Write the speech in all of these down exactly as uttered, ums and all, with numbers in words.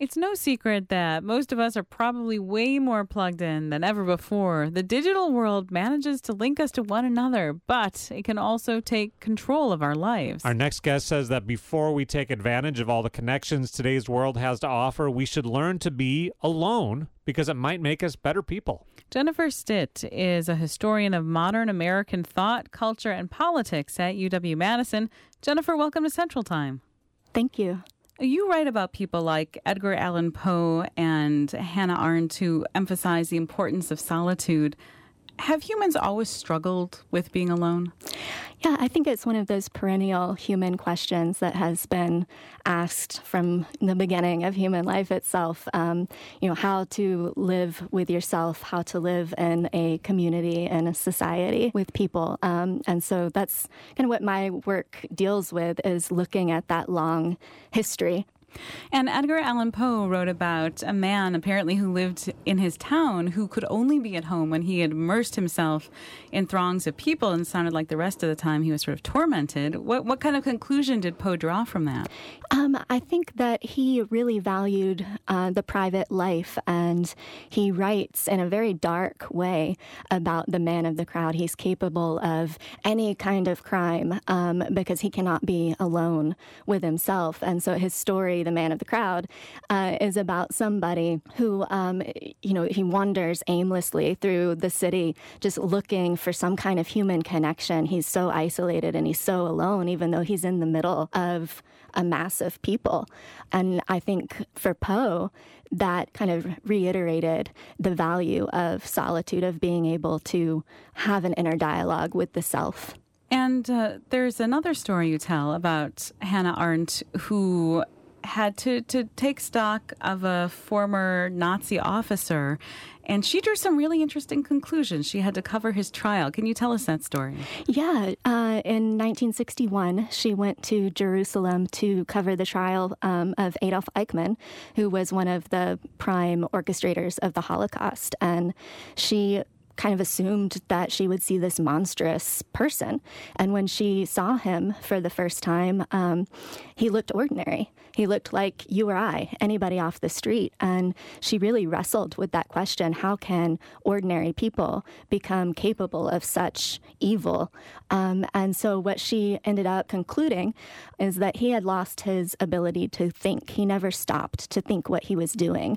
It's no secret that most of us are probably way more plugged in than ever before. The digital world manages to link us to one another, but it can also take control of our lives. Our next guest says that before we take advantage of all the connections today's world has to offer, we should learn to be alone because it might make us better people. Jennifer Stitt is a historian of modern American thought, culture, and politics at U W-Madison. Jennifer, welcome to Central Time. Thank you. You write about people like Edgar Allan Poe and Hannah Arendt who emphasize the importance of solitude. Have humans always struggled with being alone? Yeah, I think it's one of those perennial human questions that has been asked from the beginning of human life itself. Um, you know, how to live with yourself, how to live in a community and a society with people. Um, and so that's kind of what my work deals with, is looking at that long history. And Edgar Allan Poe wrote about a man, apparently, who lived in his town who could only be at home when he had immersed himself in throngs of people and sounded like the rest of the time he was sort of tormented. What what kind of conclusion did Poe draw from that? Um, I think that he really valued uh, the private life, and he writes in a very dark way about the man of the crowd. He's capable of any kind of crime um, because he cannot be alone with himself. And so his story, The Man of the Crowd, uh, is about somebody who, um, you know, he wanders aimlessly through the city just looking for some kind of human connection. He's so isolated and he's so alone, even though he's in the middle of a mass of people. And I think for Poe, that kind of reiterated the value of solitude, of being able to have an inner dialogue with the self. And uh, there's another story you tell about Hannah Arendt, who had to, to take stock of a former Nazi officer, and she drew some really interesting conclusions. She had to cover his trial. Can you tell us that story? Yeah. Uh, in nineteen sixty-one, she went to Jerusalem to cover the trial um, of Adolf Eichmann, who was one of the prime orchestrators of the Holocaust. And she kind of assumed that she would see this monstrous person. And when she saw him for the first time, um, he looked ordinary. He looked like you or I, anybody off the street. And she really wrestled with that question: how can ordinary people become capable of such evil? Um, and so what she ended up concluding is that he had lost his ability to think. He never stopped to think what he was doing.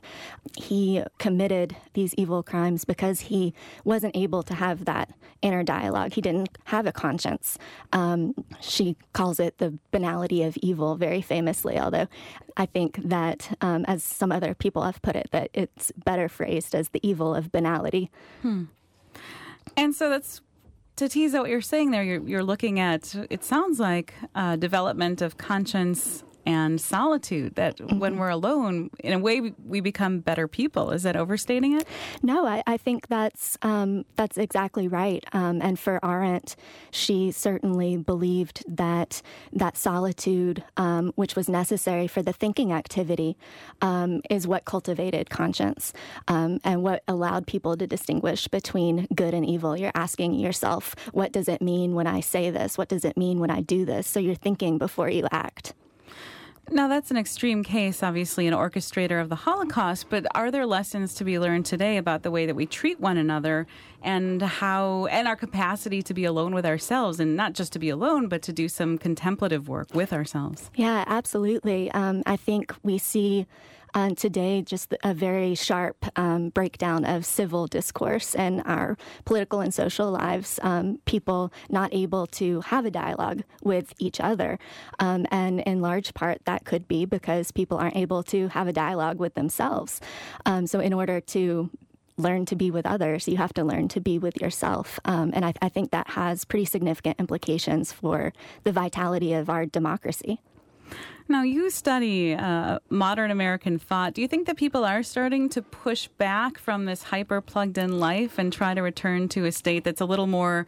He committed these evil crimes because he wasn't able to have that inner dialogue. He didn't have a conscience. Um, she calls it the banality of evil, very famously, although I think that, um, as some other people have put it, that it's better phrased as the evil of banality. Hmm. And so that's, to tease out what you're saying there, you're, you're looking at, it sounds like, uh, development of conscience and solitude, that mm-hmm. when we're alone, in a way, we, we become better people. Is that overstating it? No, I, I think that's um, that's exactly right. Um, and for Arendt, she certainly believed that that solitude, um, which was necessary for the thinking activity, um, is what cultivated conscience um, and what allowed people to distinguish between good and evil. You're asking yourself, what does it mean when I say this? What does it mean when I do this? So you're thinking before you act. Now, that's an extreme case, obviously, an orchestrator of the Holocaust, but are there lessons to be learned today about the way that we treat one another and how, and our capacity to be alone with ourselves, and not just to be alone, but to do some contemplative work with ourselves? Yeah, absolutely. Um, I think we see Uh, today, just a very sharp um, breakdown of civil discourse in our political and social lives. Um, people not able to have a dialogue with each other. Um, and in large part, that could be because people aren't able to have a dialogue with themselves. Um, so in order to learn to be with others, you have to learn to be with yourself. Um, and I, I think that has pretty significant implications for the vitality of our democracy. Now, you study uh, modern American thought. Do you think that people are starting to push back from this hyper-plugged-in life and try to return to a state that's a little more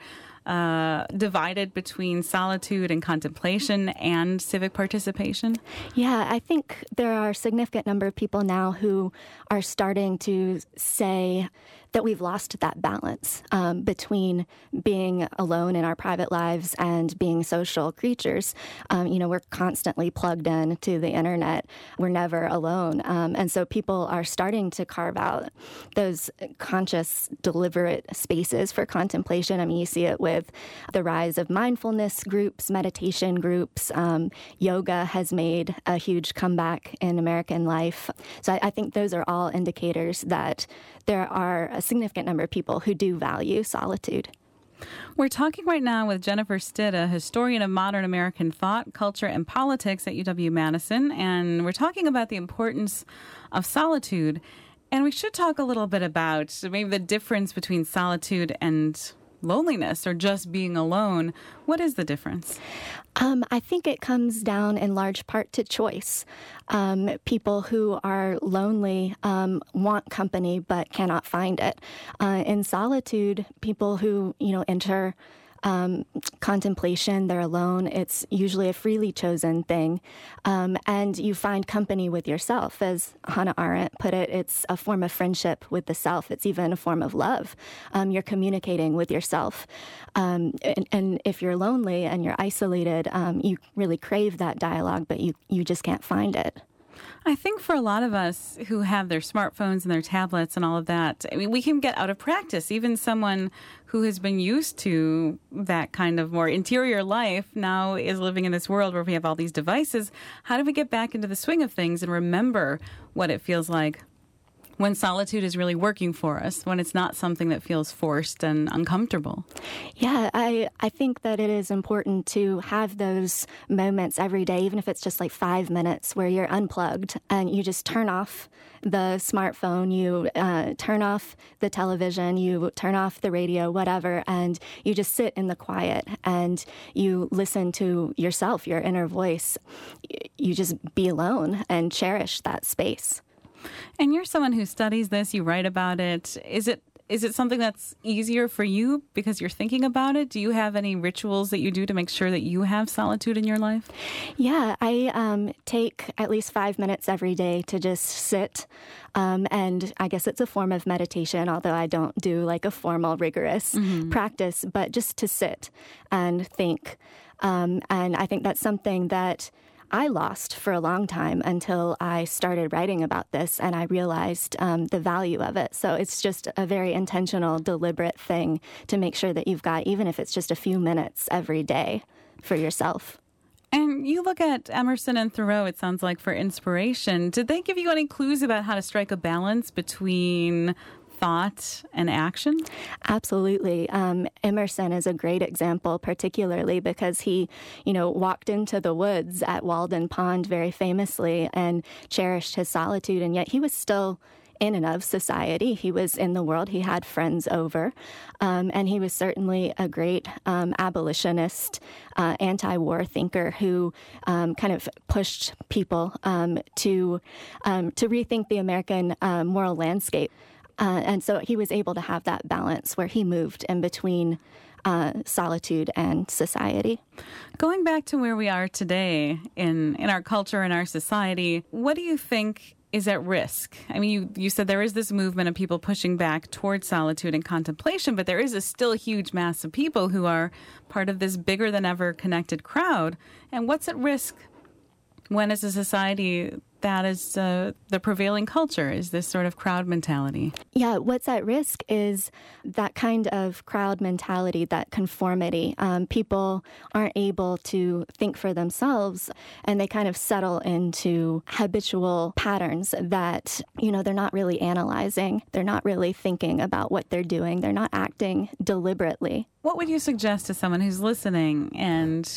uh, divided between solitude and contemplation and civic participation? Yeah, I think there are a significant number of people now who are starting to say that we've lost that balance um, between being alone in our private lives and being social creatures. Um, you know, we're constantly plugged in to the internet. We're never alone. Um, and so people are starting to carve out those conscious, deliberate spaces for contemplation. I mean, you see it with the rise of mindfulness groups, meditation groups. Um, yoga has made a huge comeback in American life. So I, I think those are all indicators that there are a significant number of people who do value solitude. We're talking right now with Jennifer Stitt, a historian of modern American thought, culture, and politics at U W-Madison, and we're talking about the importance of solitude. And we should talk a little bit about maybe the difference between solitude and loneliness or just being alone. What is the difference? Um, I think it comes down in large part to choice. Um, people who are lonely um, want company but cannot find it. Uh, in solitude, people who, you know, enter Um, contemplation, they're alone. It's usually a freely chosen thing. Um, and you find company with yourself. As Hannah Arendt put it, it's a form of friendship with the self. It's even a form of love. Um, you're communicating with yourself. Um, and, and if you're lonely and you're isolated, um, you really crave that dialogue, but you, you just can't find it. I think for a lot of us who have their smartphones and their tablets and all of that, I mean, we can get out of practice. Even someone who has been used to that kind of more interior life now is living in this world where we have all these devices. How do we get back into the swing of things and remember what it feels like when solitude is really working for us, when it's not something that feels forced and uncomfortable? Yeah, I, I think that it is important to have those moments every day, even if it's just like five minutes where you're unplugged and you just turn off the smartphone, you uh, turn off the television, you turn off the radio, whatever, and you just sit in the quiet and you listen to yourself, your inner voice. You just be alone and cherish that space. And you're someone who studies this, you write about it. Is it is it something that's easier for you because you're thinking about it? Do you have any rituals that you do to make sure that you have solitude in your life? Yeah, I um, take at least five minutes every day to just sit. Um, and I guess it's a form of meditation, although I don't do like a formal, rigorous mm-hmm. practice, but just to sit and think. Um, and I think that's something that I lost for a long time until I started writing about this and I realized um, the value of it. So it's just a very intentional, deliberate thing to make sure that you've got, even if it's just a few minutes every day for yourself. And you look at Emerson and Thoreau, it sounds like, for inspiration. Did they give you any clues about how to strike a balance between thought and action? Absolutely. Um, Emerson is a great example, particularly because he, you know, walked into the woods at Walden Pond very famously and cherished his solitude, and yet he was still in and of society. He was in the world. He had friends over, um, and he was certainly a great um, abolitionist, uh, anti-war thinker who um, kind of pushed people um, to um, to rethink the American uh, moral landscape. Uh, and so he was able to have that balance where he moved in between uh, solitude and society. Going back to where we are today in, in our culture and our society, what do you think is at risk? I mean, you, you said there is this movement of people pushing back towards solitude and contemplation, but there is a still huge mass of people who are part of this bigger than ever connected crowd. And what's at risk when, as a society, that is uh, the prevailing culture, is this sort of crowd mentality? Yeah, what's at risk is that kind of crowd mentality, that conformity. Um, people aren't able to think for themselves, and they kind of settle into habitual patterns that, you know, they're not really analyzing. They're not really thinking about what they're doing. They're not acting deliberately. What would you suggest to someone who's listening and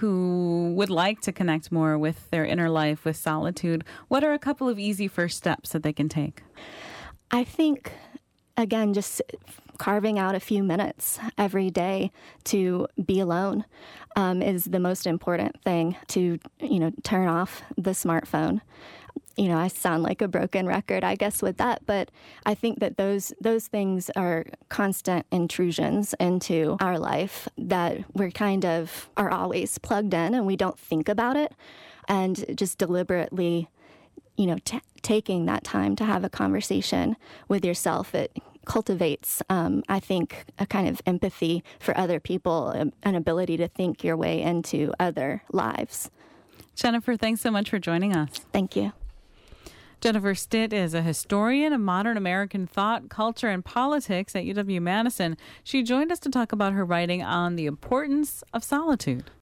who would like to connect more with their inner life, with solitude? What are a couple of easy first steps that they can take? I think, again, just carving out a few minutes every day to be alone um, is the most important thing. To, you know, turn off the smartphone, you know, I sound like a broken record, I guess, with that. But I think that those those things are constant intrusions into our life that we're kind of are always plugged in and we don't think about it. And just deliberately, you know, t- taking that time to have a conversation with yourself, it cultivates, um, I think, a kind of empathy for other people, an ability to think your way into other lives. Jennifer, thanks so much for joining us. Thank you. Jennifer Stitt is a historian of modern American thought, culture, and politics at U W Madison. She joined us to talk about her writing on the importance of solitude.